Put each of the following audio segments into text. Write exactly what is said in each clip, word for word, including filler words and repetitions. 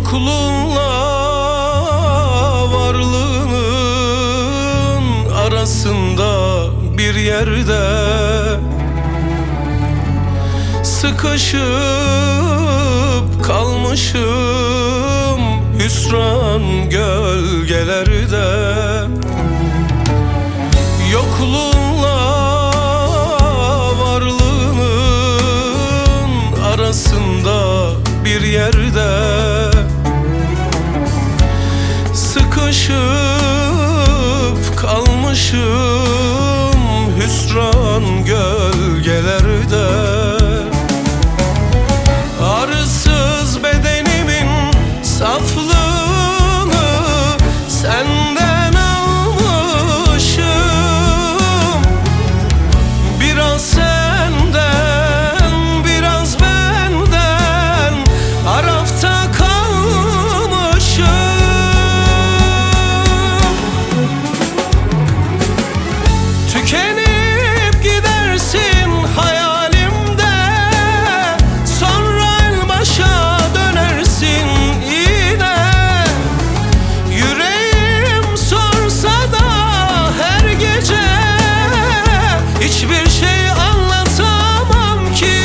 Yokluğunla varlığının arasında bir yerde sıkışıp kalmışım hüsran gölgelerde. Yokluğunla varlığının arasında bir yerde sıkışıp kalmışım hüsran gölgelerde. Arsız bedenimin saflığını senden almışım, biraz senden biraz benden arafta kalmışım. Tükenip gidersin hayalimde, sonra el başa dönersin yine. Yüreğim sorsa da her gece hiçbir şey anlatamam ki.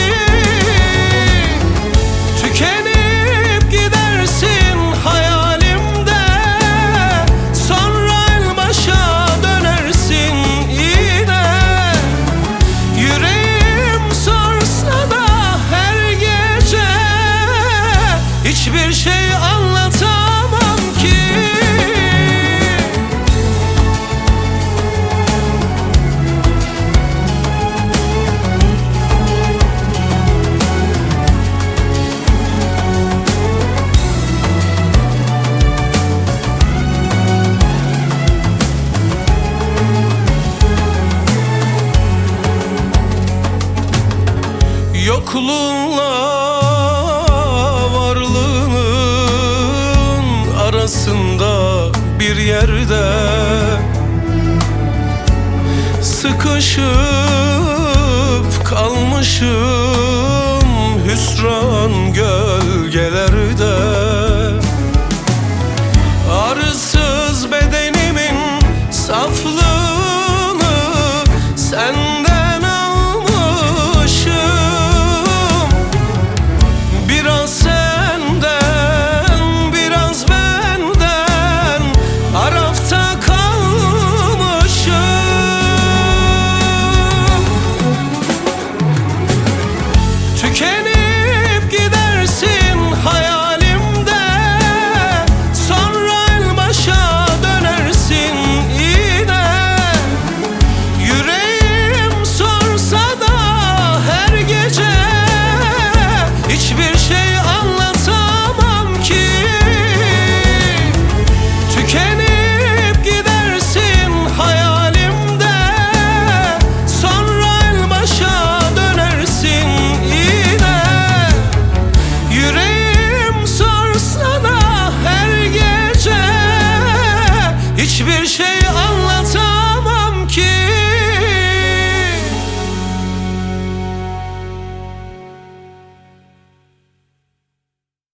Tükenip gidersin hayalimde, sonra el başa dönersin yine. Yüreğim sorsa da her gece hiçbir şey anlatamam ki. Yokluğunla varlığının arasında bir yerde sıkışıp kalmışım hüsran gölgelerde.